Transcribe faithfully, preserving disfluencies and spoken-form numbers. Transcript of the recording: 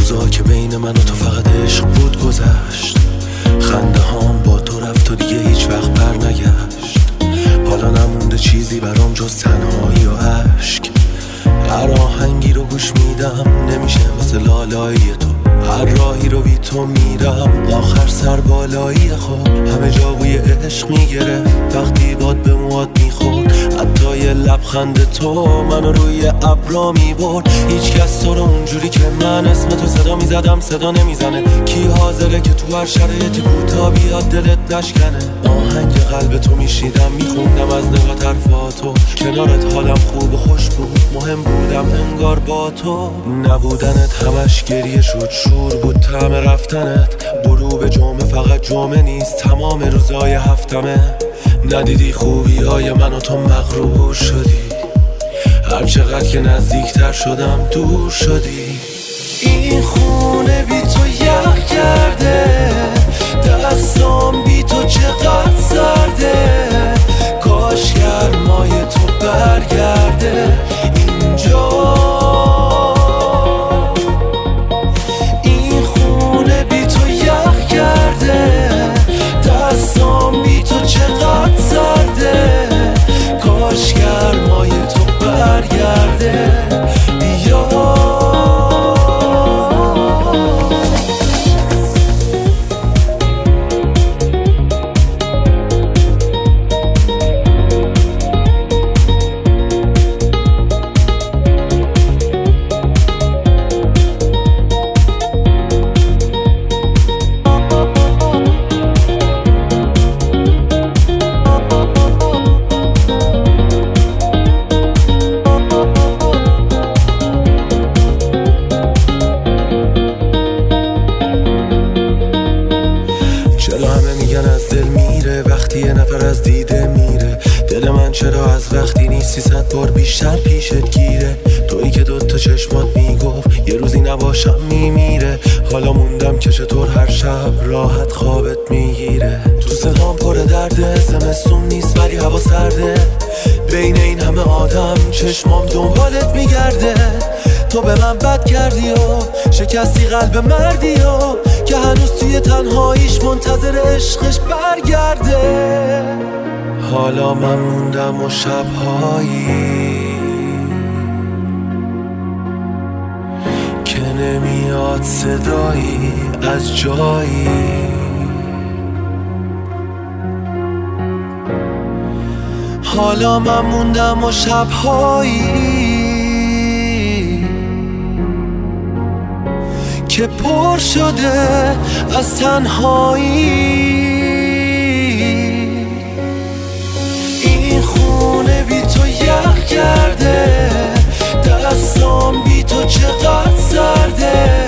روزا که بین من و تو فقط عشق بود گذشت، خنده هام با تو رفت و دیگه هیچ وقت بر نگشت. حالا نمونده چیزی برام جز تنهایی و عشق. هر آهنگی رو گوش میدم نمیشه واسه لالایی تو، هر راهی رو بی تو میرم آخر سر بالایی. خب همه جا بوی عشق میگرفت وقتی باد به مواد میخورد، حتی یه لبخند تو منو روی ابرا میبرد. هیچ کس تو رو اونجوری که من اسم تو صدا میزدم صدا نمیزنه. کی حاضره که تو هر شرایطی کوتا بیاد دلت نشکنه؟ آهنگ قلب تو میشیدم میخوندم از نگاه طرفاتو، کنارت حالم خوب و خوش بود، مهم بودم انگار با تو. نبودنت همش گریه شد، شور بود طعم رفتنت. غروب جمعه فقط جمعه نیست، تمام روزای هفتمه. ندیدی خوبی های من و تو مغرور شدی، هر چقدر که نزدیکتر شدم دور شدی. این خونه بی تو یخ کرده، دستام بی تو چقدر سرده. کاش گرمای تو برگرده اینجا. این خونه بی تو یخ کرده، دستام بی تو چقدر سرده. کاش گرمای تو برگرده بیا. چرا همه میگن از دل میره وقتی یه نفر از دیده میره؟ دل من چرا از وقتی نیستی صد بار بیشتر پیشت گیره؟ تویی که دوتا چشمات میگفت یه روزی نباشم میمیره. حالا موندم که چطور هر شب راحت خوابت میگیره. تو صدام پر درده، زمستون نیست ولی هوا سرده. بین این همه آدم چشمام دنبالت میگرده. تو به من بد کردی و شکستی قلب مردی و که هنوز توی تنهاییش منتظر عشقش برگرده. حالا من موندم و شبهایی که نمیاد صدایی از جایی. حالا من موندم و شبهایی که پر شده از تنهایی. این خونه بی تو یخ کرده، دستام بی تو چقدر سرده.